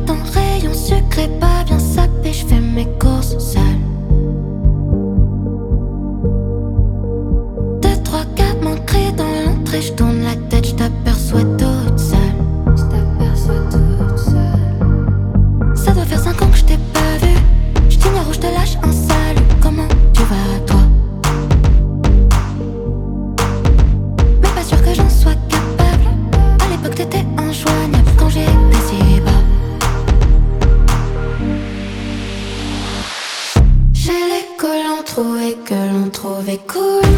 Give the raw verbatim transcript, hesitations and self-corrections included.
ton rayon sucré pas bien sapé, je fais mes courses seule. Deux, trois, quatre m'ancrés dans l'entrée, je tourne la tête, je t'aperçois toute seule. Je t'aperçois toute seule. Ça doit faire cinq ans que je t'ai pas vu. Je t'ignore ou je te lâche un salut. Comment tu vas toi? Mais pas sûr que j'en sois capable. À l'époque t'étais injoignable quand j'étais si bas. J'ai les collants troués que l'on trouvait cool.